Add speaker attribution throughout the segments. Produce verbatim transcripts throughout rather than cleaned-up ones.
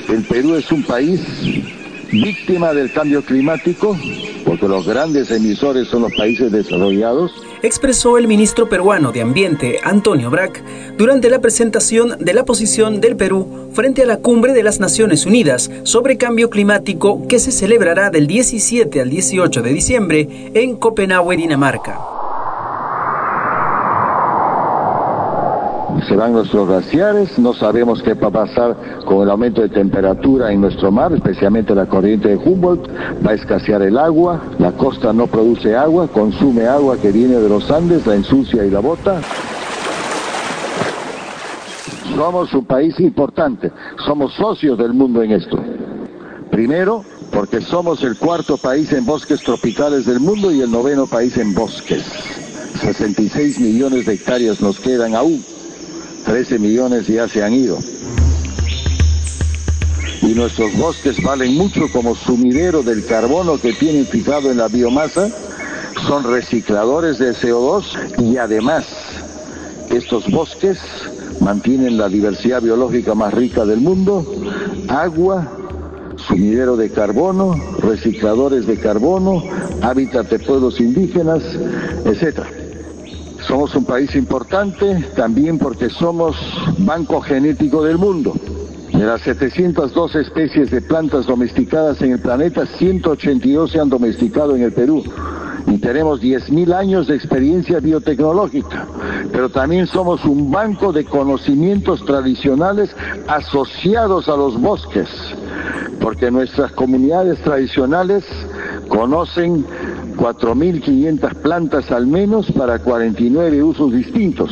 Speaker 1: El Perú es un país víctima del cambio climático, porque los grandes emisores son los países desarrollados,
Speaker 2: expresó el ministro peruano de Ambiente, Antonio Brac, durante la presentación de la posición del Perú frente a la Cumbre de las Naciones Unidas sobre Cambio Climático que se celebrará del diecisiete al dieciocho de diciembre en Copenhague, Dinamarca.
Speaker 1: Se van nuestros glaciares, no sabemos qué va a pasar con el aumento de temperatura en nuestro mar, especialmente la corriente de Humboldt, va a escasear el agua, la costa no produce agua, consume agua que viene de los Andes, la ensucia y la bota. Somos un país importante, somos socios del mundo en esto. Primero, porque somos el cuarto país en bosques tropicales del mundo y el noveno país en bosques. sesenta y seis millones de hectáreas nos quedan aún. trece millones ya se han ido. Y nuestros bosques valen mucho como sumidero del carbono que tienen fijado en la biomasa, son recicladores de C O dos y además estos bosques mantienen la diversidad biológica más rica del mundo, agua, sumidero de carbono, recicladores de carbono, hábitat de pueblos indígenas, etcétera. Somos un país importante también porque somos banco genético del mundo. De las setecientas dos especies de plantas domesticadas en el planeta, ciento ochenta y dos se han domesticado en el Perú. Y tenemos diez mil años de experiencia biotecnológica. Pero también somos un banco de conocimientos tradicionales asociados a los bosques. Porque nuestras comunidades tradicionales conocen cuatro mil quinientas plantas al menos para cuarenta y nueve usos distintos.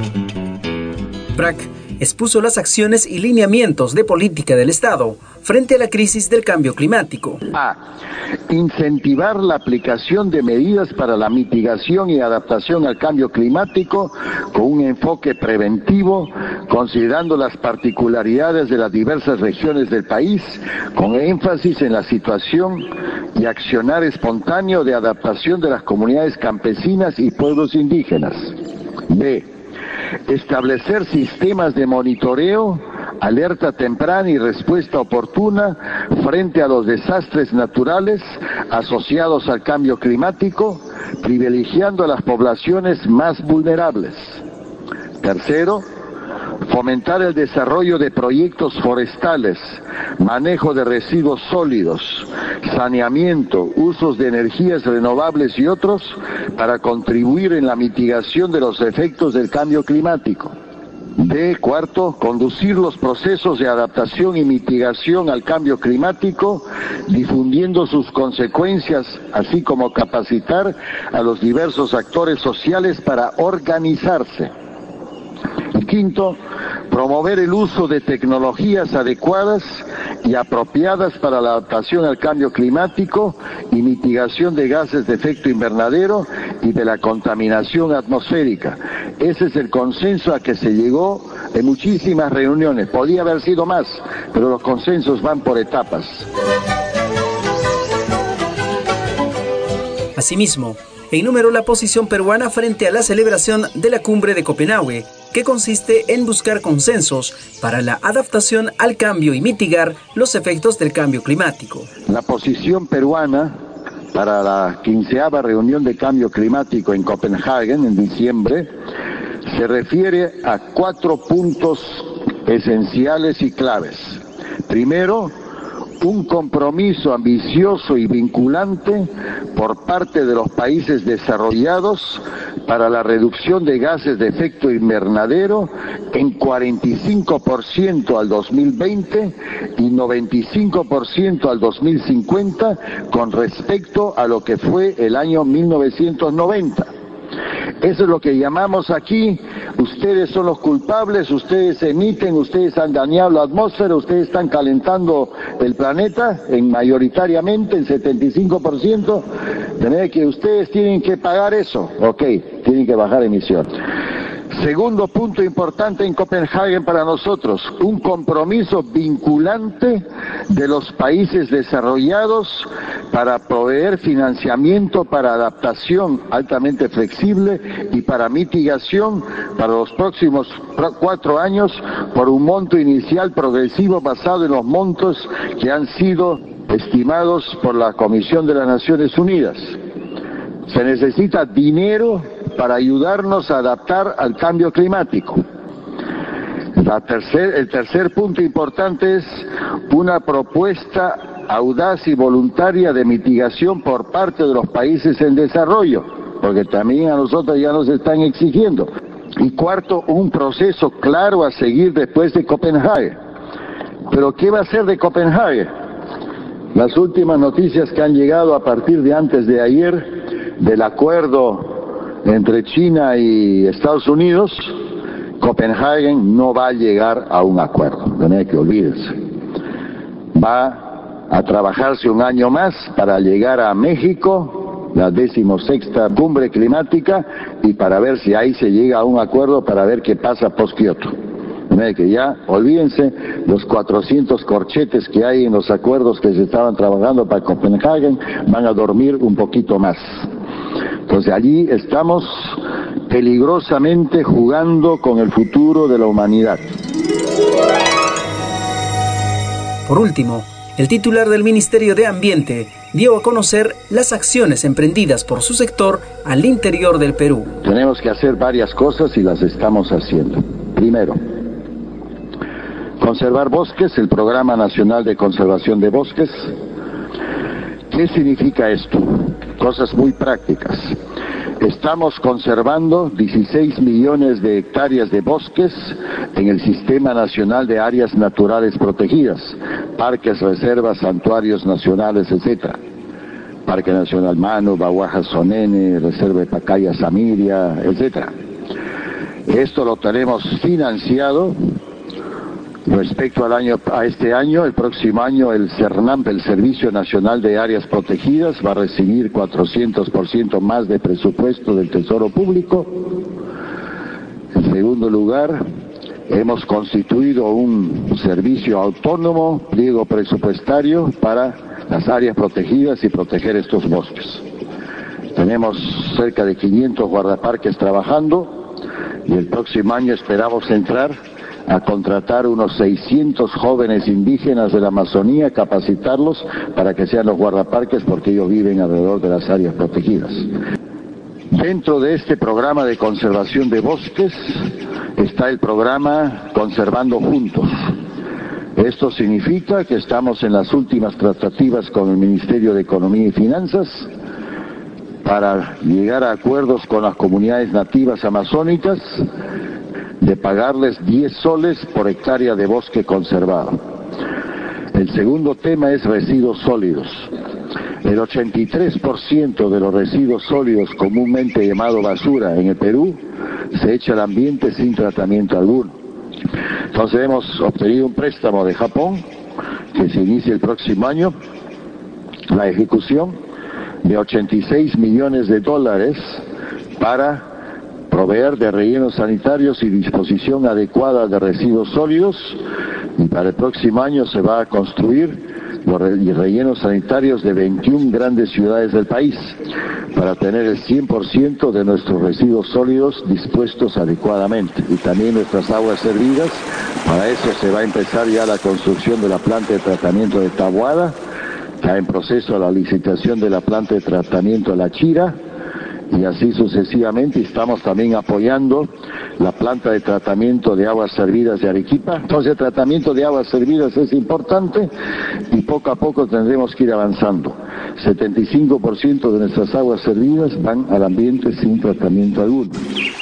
Speaker 2: Brac expuso las acciones y lineamientos de política del Estado frente a la crisis del cambio climático.
Speaker 1: A. Incentivar la aplicación de medidas para la mitigación y adaptación al cambio climático con un enfoque preventivo, considerando las particularidades de las diversas regiones del país, con énfasis en la situación y accionar espontáneo de adaptación de las comunidades campesinas y pueblos indígenas. B. Establecer sistemas de monitoreo, alerta temprana y respuesta oportuna frente a los desastres naturales asociados al cambio climático, privilegiando a las poblaciones más vulnerables. Tercero, fomentar el desarrollo de proyectos forestales, manejo de residuos sólidos, saneamiento, usos de energías renovables y otros para contribuir en la mitigación de los efectos del cambio climático. D. Cuarto, conducir los procesos de adaptación y mitigación al cambio climático, difundiendo sus consecuencias, así como capacitar a los diversos actores sociales para organizarse. Y quinto, promover el uso de tecnologías adecuadas y apropiadas para la adaptación al cambio climático y mitigación de gases de efecto invernadero y de la contaminación atmosférica. Ese es el consenso a que se llegó en muchísimas reuniones. Podía haber sido más, pero los consensos van por etapas.
Speaker 2: Asimismo, enumeró la posición peruana frente a la celebración de la Cumbre de Copenhague, que consiste en buscar consensos para la adaptación al cambio y mitigar los efectos del cambio climático.
Speaker 1: La posición peruana para la quinceava reunión de cambio climático en Copenhague en diciembre se refiere a cuatro puntos esenciales y claves. Primero, un compromiso ambicioso y vinculante por parte de los países desarrollados para la reducción de gases de efecto invernadero en cuarenta y cinco por ciento al dos mil veinte y noventa y cinco por ciento al dos mil cincuenta con respecto a lo que fue el año mil novecientos noventa. Eso es lo que llamamos aquí, ustedes son los culpables, ustedes emiten, ustedes han dañado la atmósfera, ustedes están calentando el planeta, en mayoritariamente, en setenta y cinco por ciento, de manera que ustedes tienen que pagar eso, ok, tienen que bajar emisión. Segundo punto importante en Copenhague para nosotros, un compromiso vinculante de los países desarrollados para proveer financiamiento para adaptación altamente flexible y para mitigación para los próximos cuatro años por un monto inicial progresivo basado en los montos que han sido estimados por la Comisión de las Naciones Unidas. Se necesita dinero para ayudarnos a adaptar al cambio climático. La tercer, el tercer punto importante es una propuesta audaz y voluntaria de mitigación por parte de los países en desarrollo, porque también a nosotros ya nos están exigiendo. Y cuarto, un proceso claro a seguir después de Copenhague. ¿Pero qué va a ser de Copenhague? Las últimas noticias que han llegado a partir de antes de ayer del acuerdo entre China y Estados Unidos, Copenhague no va a llegar a un acuerdo, no hay que olvidarse. Va a trabajarse un año más para llegar a México, la decimosexta cumbre climática, y para ver si ahí se llega a un acuerdo para ver qué pasa post-Kioto. No hay que ya, olvídense los cuatrocientos corchetes que hay en los acuerdos que se estaban trabajando para Copenhague, van a dormir un poquito más. Entonces allí estamos peligrosamente jugando con el futuro de la humanidad.
Speaker 2: Por último, el titular del Ministerio de Ambiente dio a conocer las acciones emprendidas por su sector al interior del Perú.
Speaker 1: Tenemos que hacer varias cosas y las estamos haciendo. Primero, conservar bosques, el Programa Nacional de Conservación de Bosques. ¿Qué significa esto? Cosas muy prácticas. Estamos conservando dieciséis millones de hectáreas de bosques en el Sistema Nacional de Áreas Naturales Protegidas, parques, reservas, santuarios nacionales, etcétera. Parque Nacional Manu, Bahuaja Sonene, Reserva de Pacaya Samiria, etcétera. Esto lo tenemos financiado. Respecto al año, a este año, el próximo año el CERNAMP, el Servicio Nacional de Áreas Protegidas, va a recibir cuatrocientos por ciento más de presupuesto del Tesoro Público. En segundo lugar, hemos constituido un servicio autónomo, pliego presupuestario para las áreas protegidas y proteger estos bosques. Tenemos cerca de quinientos guardaparques trabajando y el próximo año esperamos entrar a contratar unos seiscientos jóvenes indígenas de la Amazonía, capacitarlos para que sean los guardaparques porque ellos viven alrededor de las áreas protegidas. Dentro de este programa de conservación de bosques está el programa Conservando Juntos. Esto significa que estamos en las últimas tratativas con el Ministerio de Economía y Finanzas para llegar a acuerdos con las comunidades nativas amazónicas de pagarles diez soles por hectárea de bosque conservado. El segundo tema es residuos sólidos. El ochenta y tres por ciento de los residuos sólidos comúnmente llamado basura en el Perú se echa al ambiente sin tratamiento alguno. Entonces hemos obtenido un préstamo de Japón que se inicia el próximo año, la ejecución de ochenta y seis millones de dólares para proveer de rellenos sanitarios y disposición adecuada de residuos sólidos, y para el próximo año se va a construir los rellenos sanitarios de veintiuna grandes ciudades del país para tener el cien por ciento de nuestros residuos sólidos dispuestos adecuadamente, y también nuestras aguas servidas. Para eso se va a empezar ya la construcción de la planta de tratamiento de Taboada, está en proceso la licitación de la planta de tratamiento de La Chira, y así sucesivamente. Estamos también apoyando la planta de tratamiento de aguas servidas de Arequipa. Entonces el tratamiento de aguas servidas es importante y poco a poco tendremos que ir avanzando. setenta y cinco por ciento de nuestras aguas servidas van al ambiente sin tratamiento alguno.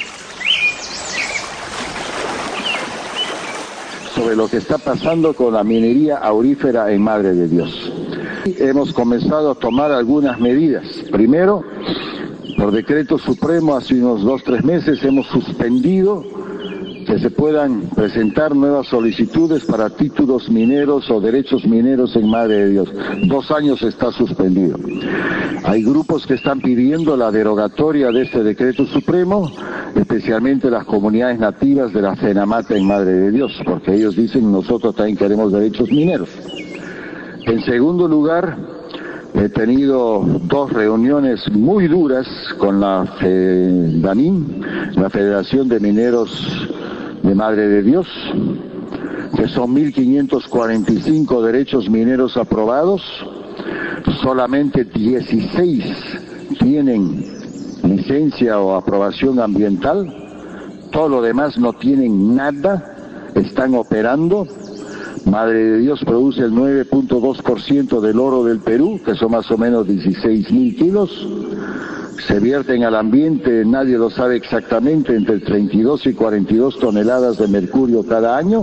Speaker 1: Sobre lo que está pasando con la minería aurífera en Madre de Dios. Hemos comenzado a tomar algunas medidas. Primero, por decreto supremo, hace unos dos, tres meses hemos suspendido que se puedan presentar nuevas solicitudes para títulos mineros o derechos mineros en Madre de Dios. Dos años está suspendido. Hay grupos que están pidiendo la derogatoria de este decreto supremo, especialmente las comunidades nativas de la FENAMAT en Madre de Dios, porque ellos dicen nosotros también queremos derechos mineros. En segundo lugar, he tenido dos reuniones muy duras con la FEDAMIN, la Federación de Mineros de Madre de Dios, que son mil quinientos cuarenta y cinco derechos mineros aprobados, solamente dieciséis tienen licencia o aprobación ambiental, todo lo demás no tienen nada, están operando. Madre de Dios produce el nueve punto dos por ciento del oro del Perú, que son más o menos dieciséis mil kilos. Se vierten al ambiente, nadie lo sabe exactamente, entre treinta y dos y cuarenta y dos toneladas de mercurio cada año.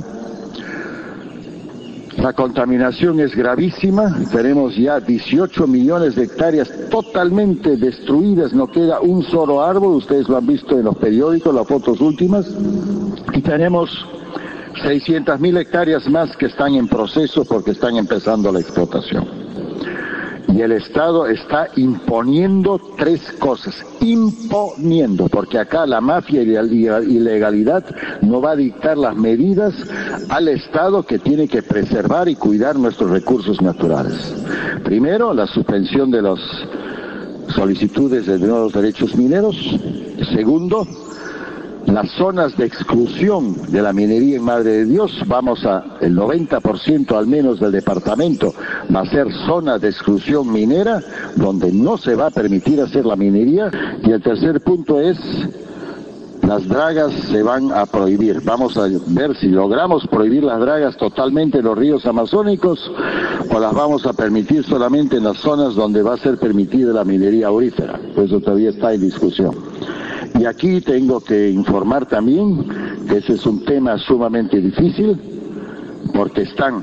Speaker 1: La contaminación es gravísima, tenemos ya dieciocho millones de hectáreas totalmente destruidas, no queda un solo árbol, ustedes lo han visto en los periódicos, las fotos últimas, y tenemos seiscientas mil hectáreas más que están en proceso porque están empezando la explotación. Y el Estado está imponiendo tres cosas, imponiendo, porque acá la mafia y la ilegalidad no va a dictar las medidas al Estado, que tiene que preservar y cuidar nuestros recursos naturales. Primero, la suspensión de las solicitudes de nuevos derechos mineros. Segundo, las zonas de exclusión de la minería en Madre de Dios, vamos a, el noventa por ciento al menos del departamento va a ser zona de exclusión minera, donde no se va a permitir hacer la minería. Y el tercer punto es, las dragas se van a prohibir. Vamos a ver si logramos prohibir las dragas totalmente en los ríos amazónicos, o las vamos a permitir solamente en las zonas donde va a ser permitida la minería aurífera. Eso todavía está en discusión. Y aquí tengo que informar también que ese es un tema sumamente difícil, porque están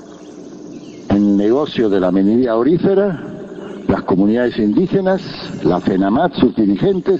Speaker 1: en el negocio de la minería aurífera las comunidades indígenas, la FENAMAT, sus dirigentes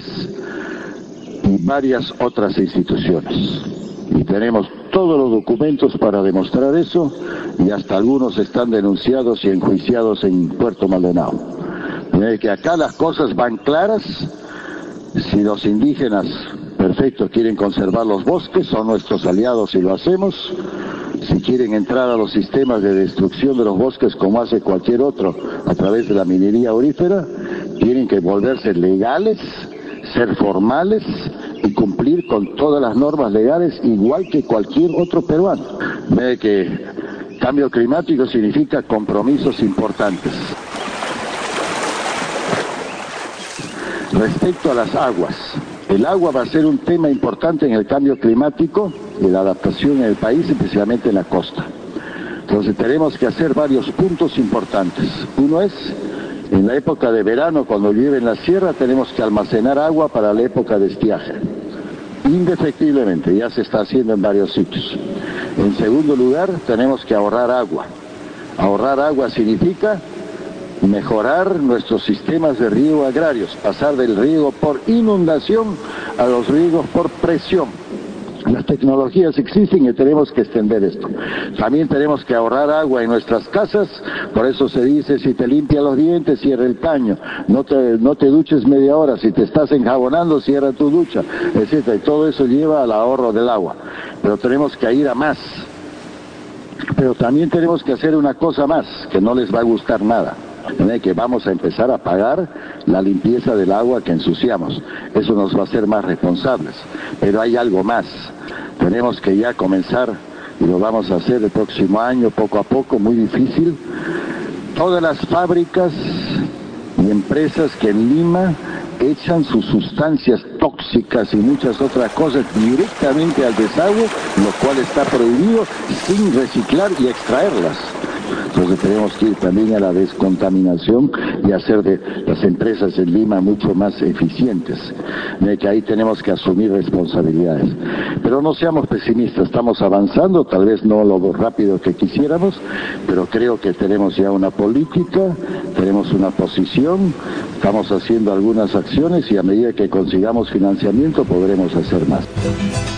Speaker 1: y varias otras instituciones. Y tenemos todos los documentos para demostrar eso, y hasta algunos están denunciados y enjuiciados en Puerto Maldonado. De manera que acá las cosas van claras. Si los indígenas, perfecto, quieren conservar los bosques, son nuestros aliados y lo hacemos. Si quieren entrar a los sistemas de destrucción de los bosques, como hace cualquier otro, a través de la minería aurífera, tienen que volverse legales, ser formales y cumplir con todas las normas legales, igual que cualquier otro peruano. Ve que cambio climático significa compromisos importantes. Respecto a las aguas, el agua va a ser un tema importante en el cambio climático y la adaptación en el país, especialmente en la costa. Entonces tenemos que hacer varios puntos importantes. Uno es, en la época de verano, cuando llueve en la sierra, tenemos que almacenar agua para la época de estiaje. Indefectiblemente, ya se está haciendo en varios sitios. En segundo lugar, tenemos que ahorrar agua. Ahorrar agua significa mejorar nuestros sistemas de riego agrarios, pasar del riego por inundación a los riegos por presión. Las tecnologías existen y tenemos que extender esto. También tenemos que ahorrar agua en nuestras casas, por eso se dice, si te limpias los dientes, cierra el caño, no te, no te duches media hora, si te estás enjabonando, cierra tu ducha, etcétera. Y todo eso lleva al ahorro del agua. Pero tenemos que ir a más. Pero también tenemos que hacer una cosa más, que no les va a gustar nada. Que vamos a empezar a pagar la limpieza del agua que ensuciamos. Eso nos va a hacer más responsables. Pero hay algo más. Tenemos que ya comenzar, y lo vamos a hacer el próximo año, poco a poco, muy difícil. Todas las fábricas y empresas que en Lima echan sus sustancias tóxicas y muchas otras cosas directamente al desagüe, lo cual está prohibido, sin reciclar y extraerlas. Entonces tenemos que ir también a la descontaminación y hacer de las empresas en Lima mucho más eficientes, de que ahí tenemos que asumir responsabilidades. Pero no seamos pesimistas, estamos avanzando, tal vez no lo rápido que quisiéramos, pero creo que tenemos ya una política, tenemos una posición, estamos haciendo algunas acciones y a medida que consigamos financiamiento podremos hacer más.